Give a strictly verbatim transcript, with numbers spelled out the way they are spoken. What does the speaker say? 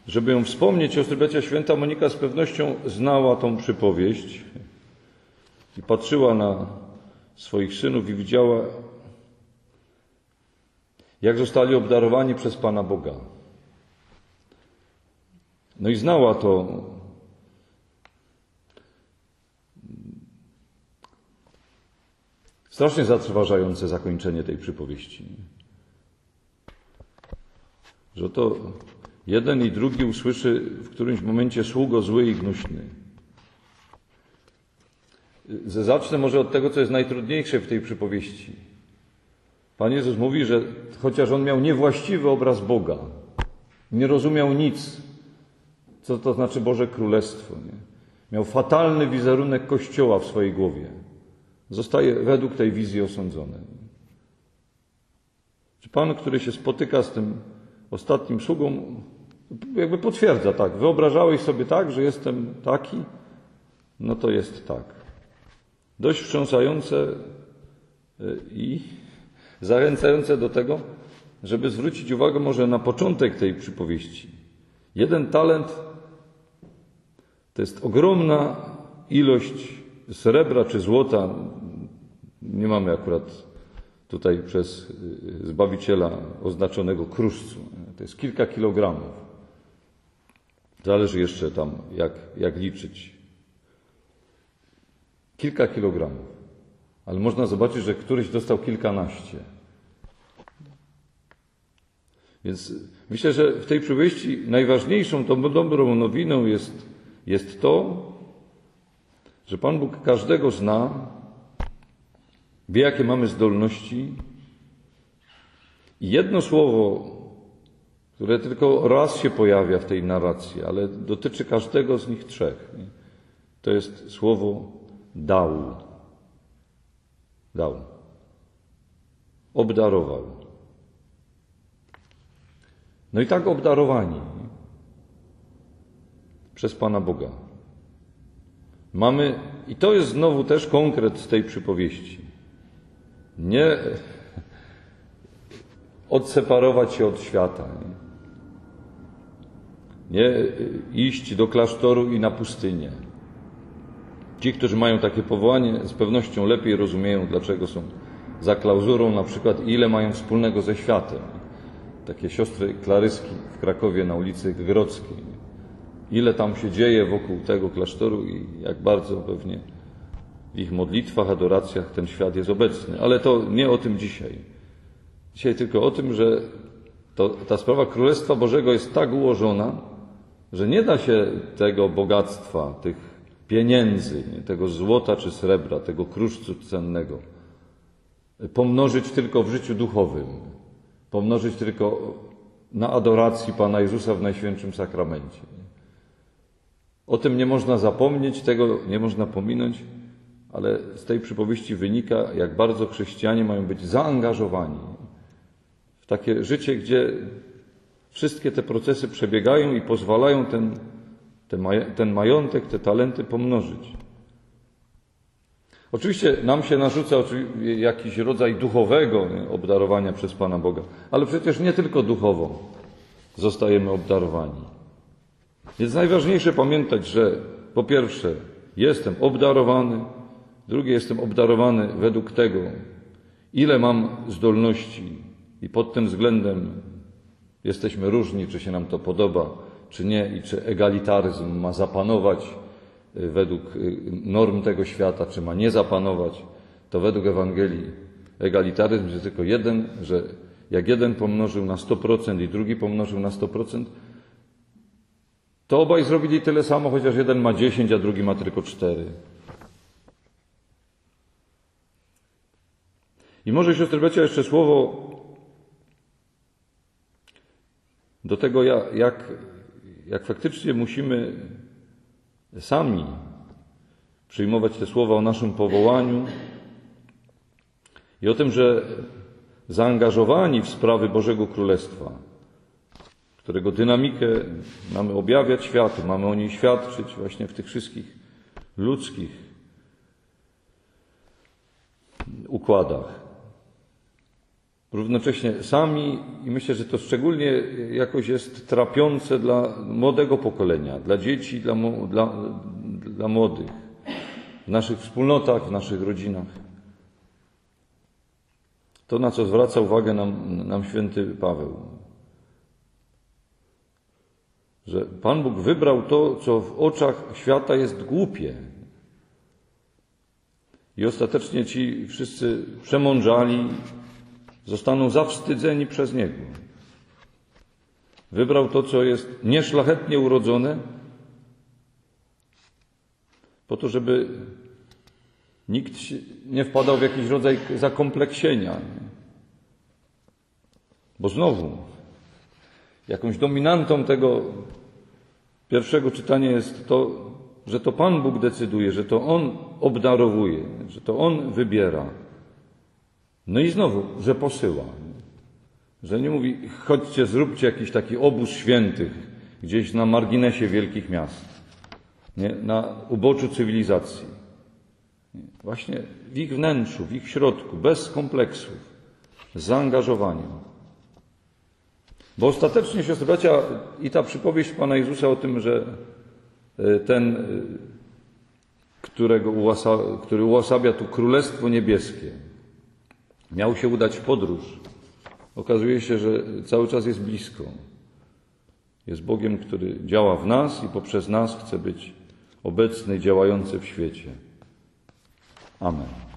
żeby ją wspomnieć, siostry bracia, święta Monika z pewnością znała tą przypowieść i patrzyła na swoich synów i widziała, jak zostali obdarowani przez Pana Boga. No i znała to strasznie zatrważające zakończenie tej przypowieści. Że to jeden i drugi usłyszy w którymś momencie sługo zły i gnuśny. Zacznę może od tego, co jest najtrudniejsze w tej przypowieści. Pan Jezus mówi, że chociaż on miał niewłaściwy obraz Boga, nie rozumiał nic, co to znaczy Boże Królestwo, nie? Miał fatalny wizerunek Kościoła w swojej głowie. Zostaje według tej wizji osądzony. Czy Pan, który się spotyka z tym ostatnim sługą, jakby potwierdza tak, wyobrażałeś sobie tak, że jestem taki, no to jest tak. Dość wstrząsające i zachęcające do tego, żeby zwrócić uwagę może na początek tej przypowieści. Jeden talent to jest ogromna ilość srebra czy złota. Nie mamy akurat tutaj przez Zbawiciela oznaczonego kruszcu. To jest kilka kilogramów. Zależy jeszcze tam, jak, jak liczyć. Kilka kilogramów. Ale można zobaczyć, że któryś dostał kilkanaście. Więc myślę, że w tej przypowieści najważniejszą, tą dobrą nowiną jest, jest to, że Pan Bóg każdego zna, wie, jakie mamy zdolności i jedno słowo, które tylko raz się pojawia w tej narracji, ale dotyczy każdego z nich trzech, to jest słowo dał. Dał. Obdarował. No i tak obdarowani przez Pana Boga. Mamy, i to jest znowu też konkret z tej przypowieści, nie odseparować się od świata, nie, nie iść do klasztoru i na pustynię. Ci, którzy mają takie powołanie, z pewnością lepiej rozumieją, dlaczego są za klauzurą, na przykład ile mają wspólnego ze światem. Takie siostry klaryski w Krakowie na ulicy Grodzkiej. Ile tam się dzieje wokół tego klasztoru i jak bardzo pewnie w ich modlitwach, adoracjach ten świat jest obecny. Ale to nie o tym dzisiaj. Dzisiaj tylko o tym, że to, ta sprawa Królestwa Bożego jest tak ułożona, że nie da się tego bogactwa, tych pieniędzy, tego złota czy srebra, tego kruszcu cennego pomnożyć tylko w życiu duchowym, pomnożyć tylko na adoracji Pana Jezusa w Najświętszym Sakramencie. O tym nie można zapomnieć, tego nie można pominąć, ale z tej przypowieści wynika, jak bardzo chrześcijanie mają być zaangażowani w takie życie, gdzie wszystkie te procesy przebiegają i pozwalają ten, ten majątek, te talenty pomnożyć. Oczywiście nam się narzuca jakiś rodzaj duchowego obdarowania przez Pana Boga, ale przecież nie tylko duchowo zostajemy obdarowani. Więc najważniejsze pamiętać, że po pierwsze jestem obdarowany, drugie jestem obdarowany według tego, ile mam zdolności i pod tym względem jesteśmy różni, czy się nam to podoba, czy nie i czy egalitaryzm ma zapanować według norm tego świata, czy ma nie zapanować, to według Ewangelii egalitaryzm jest tylko jeden, że jak jeden pomnożył na sto procent i drugi pomnożył na sto procent, to obaj zrobili tyle samo, chociaż jeden ma dziesięć, a drugi ma tylko cztery. I może, siostry bracia, jeszcze słowo do tego, jak, jak faktycznie musimy sami przyjmować te słowa o naszym powołaniu i o tym, że zaangażowani w sprawy Bożego Królestwa, którego dynamikę mamy objawiać światu, mamy o niej świadczyć właśnie w tych wszystkich ludzkich układach. równocześnie sami, i myślę, że to szczególnie jakoś jest trapiące dla młodego pokolenia, dla dzieci, dla, dla, dla młodych, w naszych wspólnotach, w naszych rodzinach. To, na co zwraca uwagę nam, nam święty Paweł. Że Pan Bóg wybrał to, co w oczach świata jest głupie. I ostatecznie ci wszyscy przemądrzali zostaną zawstydzeni przez Niego. Wybrał to, co jest nieszlachetnie urodzone, po to, żeby nikt nie wpadał w jakiś rodzaj zakompleksienia. Bo znowu, jakąś dominantą tego pierwszego czytania jest to, że to Pan Bóg decyduje, że to On obdarowuje, że to On wybiera. No i znowu, że posyła. Że nie mówi, chodźcie, zróbcie jakiś taki obóz świętych gdzieś na marginesie wielkich miast, nie? Na uboczu cywilizacji. Właśnie w ich wnętrzu, w ich środku, bez kompleksów, z zaangażowaniem. Bo ostatecznie, siostry bracia, i ta przypowieść Pana Jezusa o tym, że ten, którego ułasa, który uosabia tu Królestwo Niebieskie, miał się udać w podróż. Okazuje się, że cały czas jest blisko. Jest Bogiem, który działa w nas i poprzez nas chce być obecny, działający w świecie. Amen.